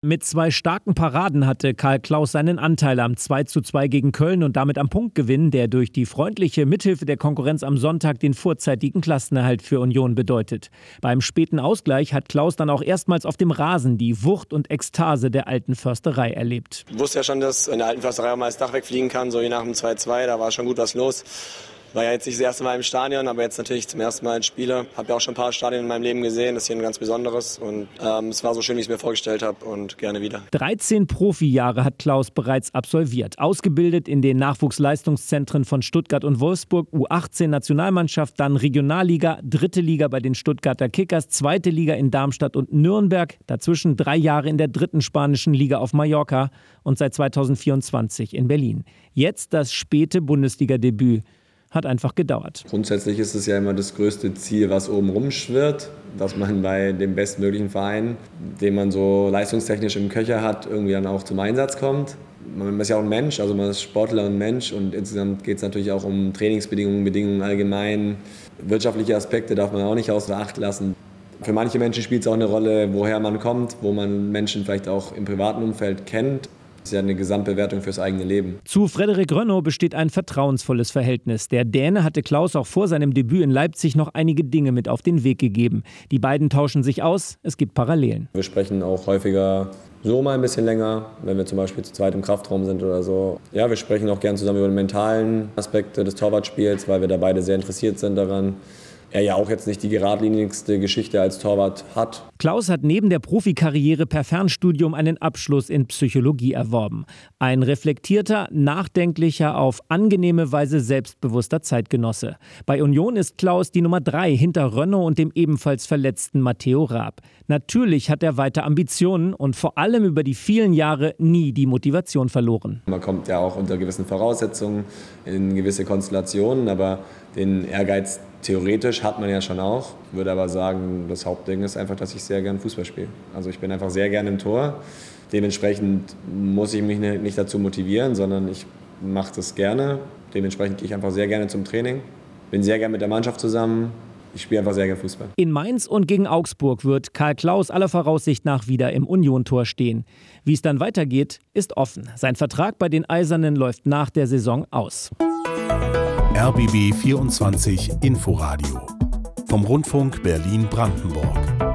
Mit 2 starken Paraden hatte Karl Klaus seinen Anteil am 2:2 gegen Köln und damit am Punktgewinn, der durch die freundliche Mithilfe der Konkurrenz am Sonntag den vorzeitigen Klassenerhalt für Union bedeutet. Beim späten Ausgleich hat Klaus dann auch erstmals auf dem Rasen die Wucht und Ekstase der alten Försterei erlebt. Ich wusste ja schon, dass in der alten Försterei auch mal das Dach wegfliegen kann, so wie nach dem 2:2, da war schon gut was los. War ja jetzt nicht das erste Mal im Stadion, aber jetzt natürlich zum ersten Mal als Spieler. Habe ja auch schon ein paar Stadien in meinem Leben gesehen, das ist hier ein ganz besonderes und es war so schön, wie ich es mir vorgestellt habe und gerne wieder. 13 Profijahre hat Klaus bereits absolviert, ausgebildet in den Nachwuchsleistungszentren von Stuttgart und Wolfsburg, U18-Nationalmannschaft, dann Regionalliga, 3. Liga bei den Stuttgarter Kickers, 2. Liga in Darmstadt und Nürnberg, dazwischen 3 Jahre in der 3. spanischen Liga auf Mallorca und seit 2024 in Berlin. Jetzt das späte Bundesliga-Debüt. Hat einfach gedauert. Grundsätzlich ist es ja immer das größte Ziel, was oben rumschwirrt, dass man bei dem bestmöglichen Verein, den man so leistungstechnisch im Köcher hat, irgendwie dann auch zum Einsatz kommt. Man ist ja auch ein Mensch, also man ist Sportler und Mensch und insgesamt geht es natürlich auch um Trainingsbedingungen, Bedingungen allgemein. Wirtschaftliche Aspekte darf man auch nicht außer Acht lassen. Für manche Menschen spielt es auch eine Rolle, woher man kommt, wo man Menschen vielleicht auch im privaten Umfeld kennt. Das ist ja eine Gesamtbewertung fürs eigene Leben. Zu Frederik Rönno besteht ein vertrauensvolles Verhältnis. Der Däne hatte Klaus auch vor seinem Debüt in Leipzig noch einige Dinge mit auf den Weg gegeben. Die beiden tauschen sich aus, es gibt Parallelen. Wir sprechen auch häufiger so mal ein bisschen länger, wenn wir zum Beispiel zu zweit im Kraftraum sind oder so. Ja, wir sprechen auch gern zusammen über die mentalen Aspekte des Torwartspiels, weil wir da beide sehr interessiert sind daran. Er ja auch jetzt nicht die geradlinigste Geschichte als Torwart hat. Klaus hat neben der Profikarriere per Fernstudium einen Abschluss in Psychologie erworben. Ein reflektierter, nachdenklicher, auf angenehme Weise selbstbewusster Zeitgenosse. Bei Union ist Klaus die Nummer 3 hinter Rönno und dem ebenfalls verletzten Matteo Raab. Natürlich hat er weiter Ambitionen und vor allem über die vielen Jahre nie die Motivation verloren. Man kommt ja auch unter gewissen Voraussetzungen in gewisse Konstellationen, aber den Ehrgeiz theoretisch hat man ja schon auch. Ich würde aber sagen, das Hauptding ist einfach, dass ich sehr gerne Fußball spiele. Also ich bin einfach sehr gerne im Tor. Dementsprechend muss ich mich nicht dazu motivieren, sondern ich mache das gerne. Dementsprechend gehe ich einfach sehr gerne zum Training. Bin sehr gerne mit der Mannschaft zusammen. Ich spiele einfach sehr gerne Fußball. In Mainz und gegen Augsburg wird Karl Klaus aller Voraussicht nach wieder im Union-Tor stehen. Wie es dann weitergeht, ist offen. Sein Vertrag bei den Eisernen läuft nach der Saison aus. RBB 24 Inforadio vom Rundfunk Berlin-Brandenburg.